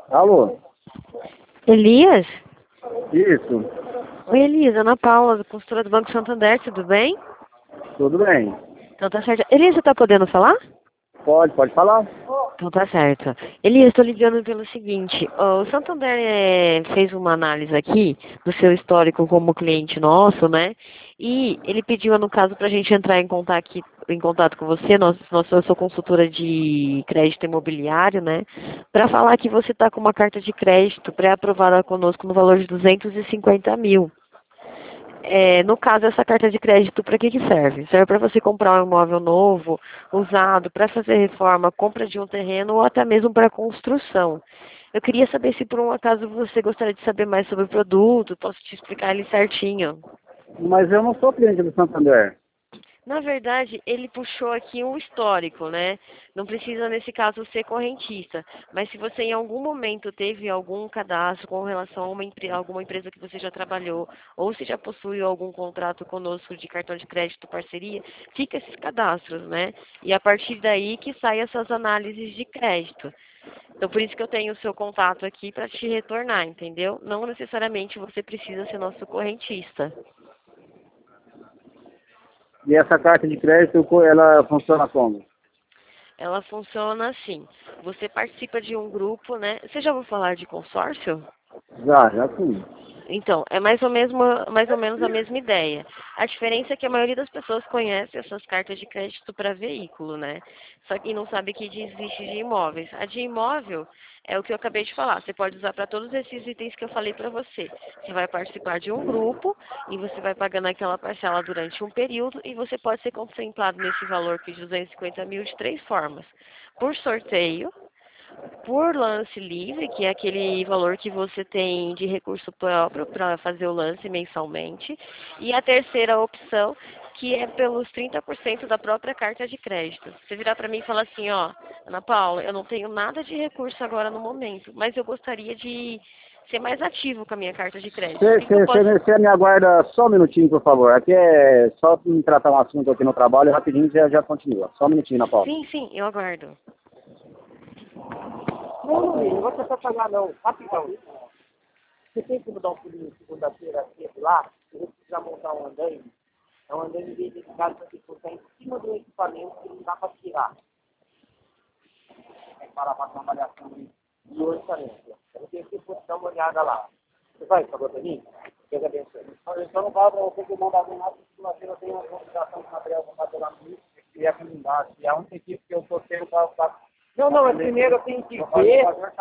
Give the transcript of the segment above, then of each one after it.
Alô? Elias? Isso, Oi, Elias, Ana Paula, consultora do Banco Santander, tudo bem? tudo bem. Então tá certo. Elias, você tá podendo falar? Pode falar? Então tá certo. Elias, estou ligando pelo seguinte, ó, o Santander fez uma análise aqui do seu histórico como cliente nosso, né? E ele pediu, no caso, para a gente entrar em contato com você, eu sou consultora de crédito imobiliário, né? Para falar que você está com uma carta de crédito pré-aprovada conosco no valor de 250 mil. No caso, essa carta de crédito, para que serve? Serve para você comprar um imóvel novo, usado, para fazer reforma, compra de um terreno ou até mesmo para construção. Eu queria saber se por um acaso você gostaria de saber mais sobre o produto, posso te explicar ele certinho. Mas eu não sou cliente do Santander. Na verdade, ele puxou aqui um histórico, né? Não precisa, nesse caso, ser correntista. Mas se você em algum momento teve algum cadastro com relação a alguma empresa que você já trabalhou, ou se já possui algum contrato conosco de cartão de crédito, parceria, fica esses cadastros, né? E a partir daí que saem essas análises de crédito. Então, por isso que eu tenho o seu contato aqui para te retornar, entendeu? Não necessariamente você precisa ser nosso correntista. E essa carta de crédito, ela funciona como? Ela funciona assim. Você participa de um grupo, né? Você já ouviu falar de consórcio? Já sim. Então, é mais ou menos a mesma ideia. A diferença é que a maioria das pessoas conhece essas cartas de crédito para veículo, né? Só que não sabe que existe de imóveis. A de imóvel é o que eu acabei de falar. Você pode usar para todos esses itens que eu falei para você. Você vai participar de um grupo e você vai pagando aquela parcela durante um período e você pode ser contemplado nesse valor que de 250 mil de três formas. Por sorteio, por lance livre, que é aquele valor que você tem de recurso próprio para fazer o lance mensalmente, e a terceira opção, que é pelos 30% da própria carta de crédito. Você virar para mim e falar assim, ó, Ana Paula, eu não tenho nada de recurso agora no momento, mas eu gostaria de ser mais ativo com a minha carta de crédito. O que que eu posso... Você me aguarda só um minutinho, por favor. Aqui é só me tratar um assunto aqui no trabalho, rapidinho já continua. Só um minutinho, Ana Paula. Sim, sim, eu aguardo. Não vou tentar pagar não. Rapidão. Você tem que mudar um pulinho segunda-feira cedo lá? Eu vou precisar montar um andaime. É um andaime dedicado para que você em cima do equipamento que não dá para tirar. É para fazer uma avaliação de orçamento. Eu tenho que dar uma olhada lá. Você vai, por favor, para mim? Deus abençoe. Então não vai para você que mandar alguém lá, porque segunda-feira eu tenho uma consideração de material para fazer lá comigo. E é aqui embaixo. E é a única equipe que eu estou tendo para... Não, primeiro eu tenho que ver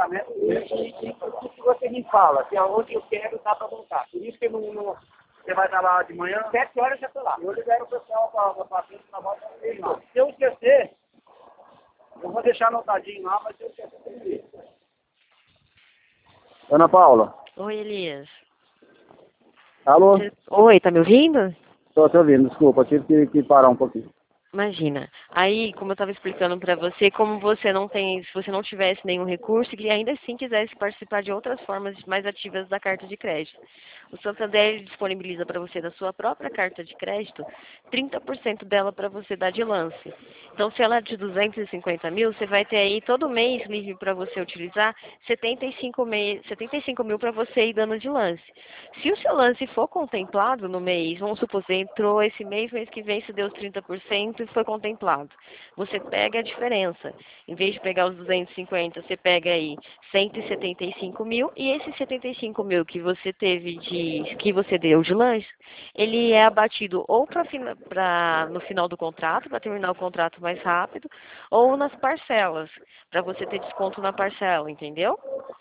o que você me fala, se aonde eu quero dá para montar. Por isso que você vai estar lá de manhã, 7 horas eu já estou lá. Eu libero o pessoal para frente na volta. Se eu esquecer, eu vou deixar anotadinho lá, mas se eu esquecer, eu ver. Ana Paula. Oi, Elias. Alô? Oi, tá me ouvindo? Estou te ouvindo, desculpa, tive que parar um pouquinho. Imagina. Aí, como eu estava explicando para você, como você não tem, se você não tivesse nenhum recurso e ainda assim quisesse participar de outras formas mais ativas da carta de crédito. O Santander disponibiliza para você da sua própria carta de crédito 30% dela para você dar de lance. Então, se ela é de 250 mil, você vai ter aí todo mês livre para você utilizar 75 mil para você ir dando de lance. Se o seu lance for contemplado no mês, vamos supor, você entrou esse mês que vem se deu os 30% e foi contemplado. Você pega a diferença. Em vez de pegar os 250, você pega aí 175 mil e esses 75 mil que você teve que você deu de lance, ele é abatido ou no final do contrato, para terminar o contrato mais rápido, ou nas parcelas, para você ter desconto na parcela, entendeu?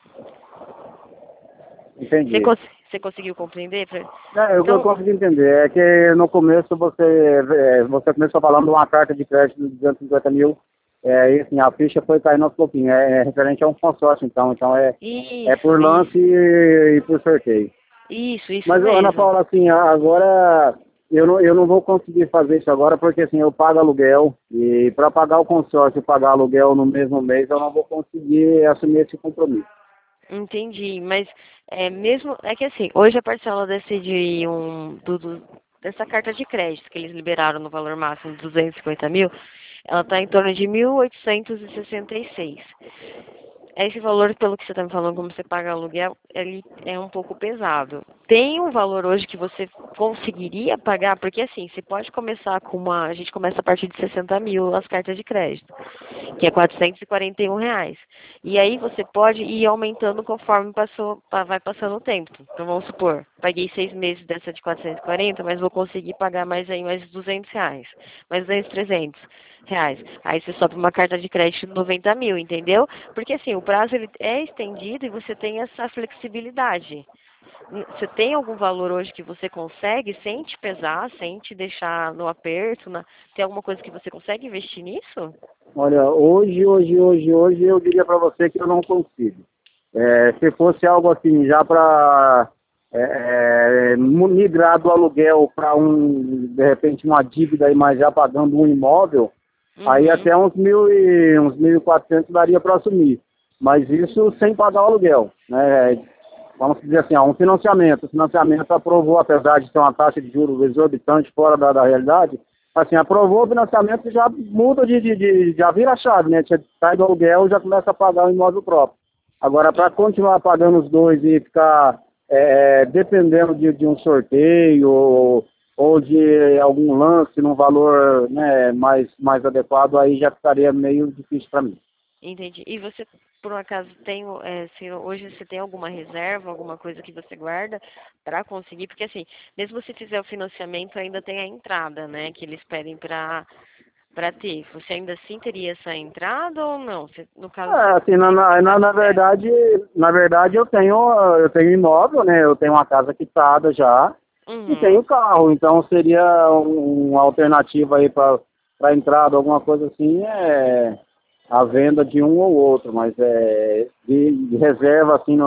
Entendi. Você conseguiu compreender? Não, eu Então, consegui entender. É que no começo você começou falando de uma carta de crédito de 250 mil. E assim, a ficha foi caindo aos pouquinhos. É referente a um consórcio, então é por lance e por sorteio. Isso Mas, Ana mesmo. Paula, assim, agora eu não vou conseguir fazer isso agora porque assim, eu pago aluguel e para pagar o consórcio e pagar aluguel no mesmo mês, eu não vou conseguir assumir esse compromisso. Entendi, mas é que assim, hoje a parcela dessa carta de crédito que eles liberaram no valor máximo de 250 mil, ela está em torno de 1.866. esse valor, pelo que você está me falando, como você paga aluguel, ele é um pouco pesado. Tem um valor hoje que você conseguiria pagar? Porque assim, você pode começar com a gente começa a partir de 60 mil as cartas de crédito, que é R$ 441. E aí você pode ir aumentando conforme vai passando o tempo. Então vamos supor, paguei 6 meses dessa de 440, mas vou conseguir pagar mais R$ 200, mais 200, R$ 300. Aí você sobe uma carta de crédito de 90 mil, entendeu? Porque assim, o prazo ele é estendido e você tem essa flexibilidade. Você tem algum valor hoje que você consegue, sem te pesar, sem te deixar no aperto? Tem alguma coisa que você consegue investir nisso? Olha, hoje, eu diria para você que eu não consigo. Se fosse algo assim, já para migrar do aluguel para de repente, uma dívida aí, mas já pagando um imóvel, aí Uhum. até uns 1.400 daria para assumir. Mas isso sem pagar o aluguel, né? Vamos dizer assim, um financiamento. O financiamento aprovou, apesar de ter uma taxa de juros exorbitante fora da realidade, assim, aprovou o financiamento e já muda já vira a chave, né? Você sai do aluguel e já começa a pagar o imóvel próprio. Agora, para continuar pagando os dois e ficar dependendo de um sorteio ou de algum lance num valor, né, mais adequado, aí já ficaria meio difícil para mim. Entendi. E você, por um acaso, se hoje você tem alguma reserva, alguma coisa que você guarda para conseguir? Porque assim, mesmo se fizer o financiamento, ainda tem a entrada, né? Que eles pedem para ter. Você ainda assim teria essa entrada ou não? No caso, você Assim, na verdade eu tenho imóvel, né? Eu tenho uma casa quitada já e tenho Uhum. carro, então seria uma alternativa aí para entrada, alguma coisa assim, a venda de um ou outro, mas de reserva assim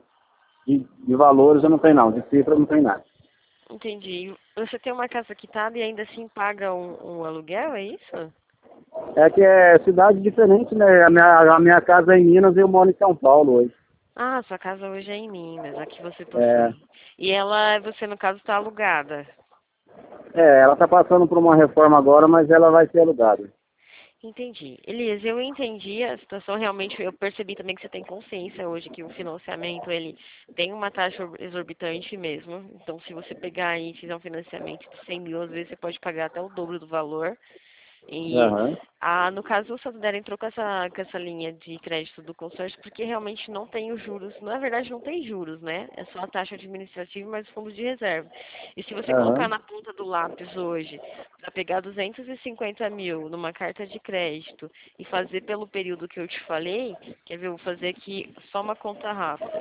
de valores eu não tenho não, de cifra eu não tenho nada. Entendi. Você tem uma casa quitada e ainda assim paga um aluguel, é isso? É que é cidade diferente, né? A minha casa é em Minas e eu moro em São Paulo hoje. Ah, sua casa hoje é em Minas, a que você É, possui. E você no caso está alugada. ela está passando por uma reforma agora, mas ela vai ser alugada. Entendi. Elias, eu entendi a situação, realmente eu percebi também que você tem consciência hoje que o financiamento ele tem uma taxa exorbitante mesmo. Então, se você pegar aí e fizer um financiamento de 100 mil, às vezes você pode pagar até o dobro do valor. E Aham, no caso o Santander entrou com essa linha de crédito do consórcio porque realmente não tem os juros, na verdade não tem juros, né? É só a taxa administrativa mais os fundos de reserva. E se você colocar aham, na ponta do lápis hoje, para pegar 250 mil numa carta de crédito e fazer pelo período que eu te falei, quer ver, eu vou fazer aqui só uma conta rápida,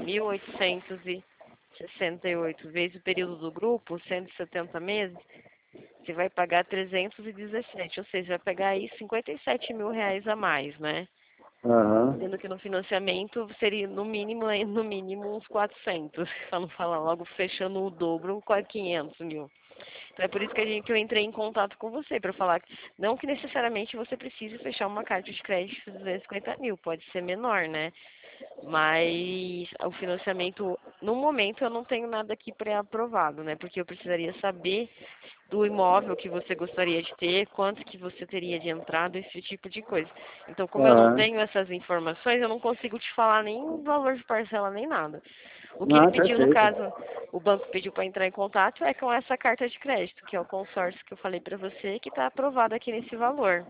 1.868 vezes o período do grupo, 170 meses, você vai pagar 317, ou seja, vai pegar aí R$ 57 mil a mais, né? aham. Sendo que no financiamento seria no mínimo uns 400, para não falar logo fechando o dobro, quase 500 mil. Então é por isso que eu entrei em contato com você, para falar que não que necessariamente você precise fechar uma carta de crédito de 250 mil, pode ser menor, né? Mas o financiamento, no momento, eu não tenho nada aqui pré-aprovado, né? Porque eu precisaria saber do imóvel que você gostaria de ter, quanto que você teria de entrada, esse tipo de coisa. Então, como eu não Aham. tenho essas informações, eu não consigo te falar nem valor de parcela, nem nada. O que ele Ah, pediu, no perfeito. caso, o banco pediu para entrar em contato é com essa carta de crédito, que é o consórcio que eu falei para você, que está aprovado aqui nesse valor.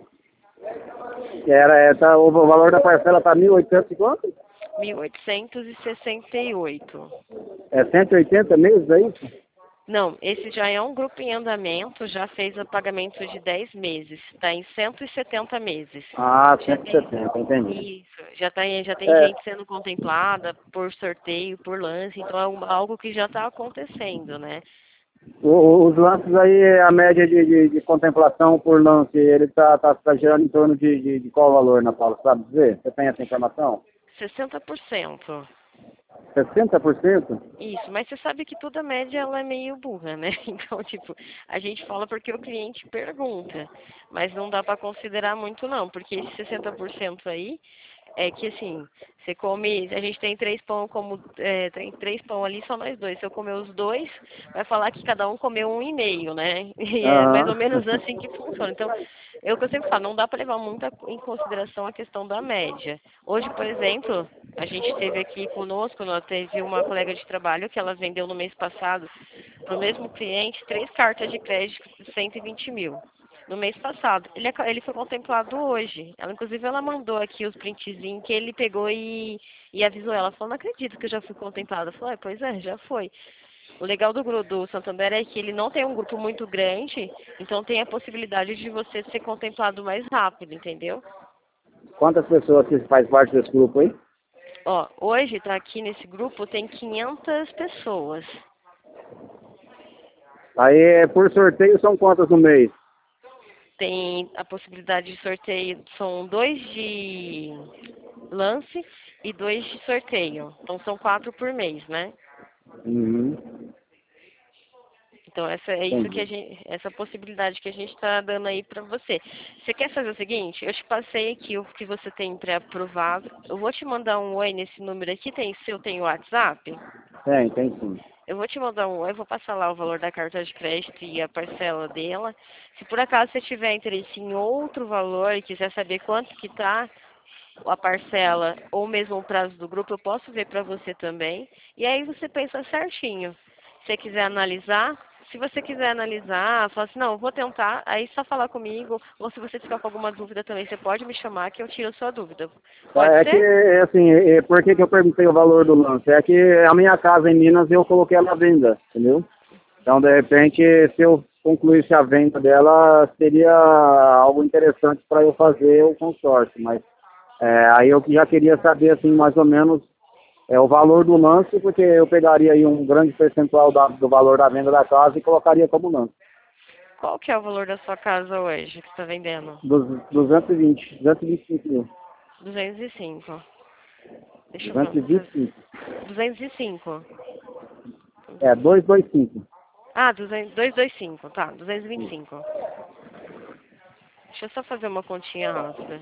O valor da parcela tá 1.800 e quanto? 1.868. É 180 meses, é isso? Não, esse já é um grupo em andamento, já fez o pagamento de 10 meses, está em 170 meses. Ah, Já cento e tem setenta entendi. isso, já tem É, gente sendo contemplada por sorteio, por lance, então é algo que já está acontecendo, né? os lances aí, a média de contemplação por lance, ele tá girando em torno de qual valor, Ana Paula, sabe dizer? Você tem essa informação? 60%. 60%? Isso, mas você sabe que toda média ela é meio burra, né? Então, tipo, a gente fala porque o cliente pergunta, mas não dá para considerar muito não, porque esse 60% aí É que assim, você come, a gente tem 3 pão como tem 3 pão ali, só nós dois. Se eu comer os dois, vai falar que cada um comeu 1,5, né? E é mais ou Aham. menos assim que funciona. Então, é o que eu sempre falo, não dá para levar muito em consideração a questão da média. Hoje, por exemplo, a gente teve aqui conosco, nós teve uma colega de trabalho que ela vendeu no mês passado para o mesmo cliente 3 cartas de crédito de 120 mil. No mês passado. Ele foi contemplado hoje. Ela mandou aqui os printzinhos que ele pegou e avisou ela. Falou, não acredito que eu já fui contemplada. Eu falei, pois é, já foi. O legal do grupo do Santander é que ele não tem um grupo muito grande, então tem a possibilidade de você ser contemplado mais rápido, entendeu? Quantas pessoas que faz parte desse grupo aí? Ó, hoje tá aqui nesse grupo tem 500 pessoas. Aí, por sorteio, são quantas no mês? Tem a possibilidade de sorteio, são 2 de lance e 2 de sorteio. Então são 4 por mês, né? Uhum. Então essa é isso que Entendi. essa possibilidade que a gente está dando aí para você. Você quer fazer o seguinte? Eu te passei aqui o que você tem pré-aprovado. Eu vou te mandar um oi nesse número aqui. Tem o WhatsApp? Tem sim. Eu vou te mandar um oi, eu vou passar lá o valor da carta de crédito e a parcela dela. Se por acaso você tiver interesse em outro valor e quiser saber quanto que tá a parcela ou mesmo o prazo do grupo, eu posso ver para você também. E aí você pensa certinho. Se você quiser analisar, se você quiser analisar, fala assim, não, eu vou tentar, aí só falar comigo, ou se você ficar com alguma dúvida também, você pode me chamar que eu tiro a sua dúvida. Pode É que, ser? assim, por que que eu perguntei o valor do lance? É que a minha casa em Minas eu coloquei ela à venda, entendeu? Então, de repente, se eu concluísse a venda dela, seria algo interessante para eu fazer o consórcio. Mas aí eu já queria saber, assim, mais ou menos o valor do lance, porque eu pegaria aí um grande percentual do valor da venda da casa e colocaria como lance. Qual que é o valor da sua casa hoje que você está vendendo? 225 mil. 205. Deixa eu ver. 225. 205. É, 225. Ah, 225, tá, 225. Deixa eu só fazer uma continha rápida.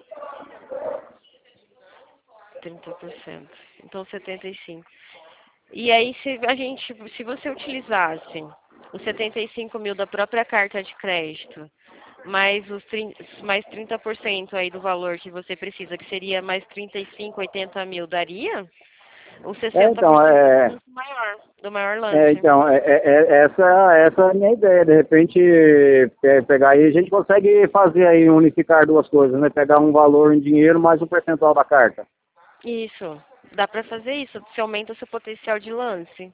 30%. Então 75. E aí se você utilizasse os 75 mil da própria carta de crédito, mais 30% aí do valor que você precisa, que seria mais 35, 80 mil, daria? Os Então, 60% do lance maior, do maior lance. essa é a minha ideia. De repente, pegar aí, a gente consegue fazer aí, unificar duas coisas, né? Pegar um valor em dinheiro mais um percentual da carta. Isso. Dá pra fazer isso. Você aumenta o seu potencial de lance.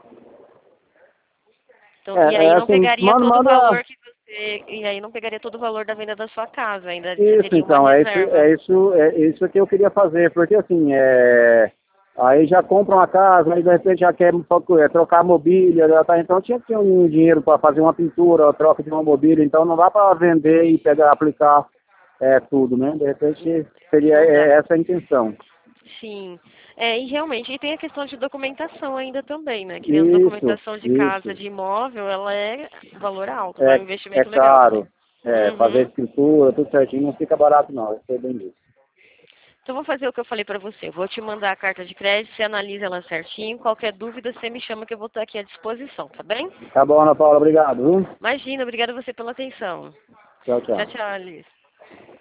Então, e aí não Assim, pegaria todo o manda. valor que você. E aí não pegaria todo o valor da venda da sua casa. Ainda você Isso, teria uma então, reserva. é isso que eu queria fazer, porque assim, aí já compra uma casa, aí de repente já quer trocar a mobília, já tá, então tinha que ter um dinheiro para fazer uma pintura, a troca de uma mobília, então não dá para vender e pegar, aplicar tudo, né? De repente seria Não dá. essa a intenção. Sim. E realmente, e tem a questão de documentação ainda também, né? Que dentro da Isso, documentação de casa, isso. de imóvel, ela é valor alto, é É, um é investimento legal. caro, fazer Uhum. escritura, tudo certinho, não fica barato não, eu sei bem disso. Então, vou fazer o que eu falei pra você. Vou te mandar a carta de crédito, você analisa ela certinho. Qualquer dúvida, você me chama que eu vou estar aqui à disposição, tá bem? Tá bom, Ana Paula, obrigado, viu? Imagina, obrigada a você pela atenção. Tchau, Tchau, tchau. tchau, Alice.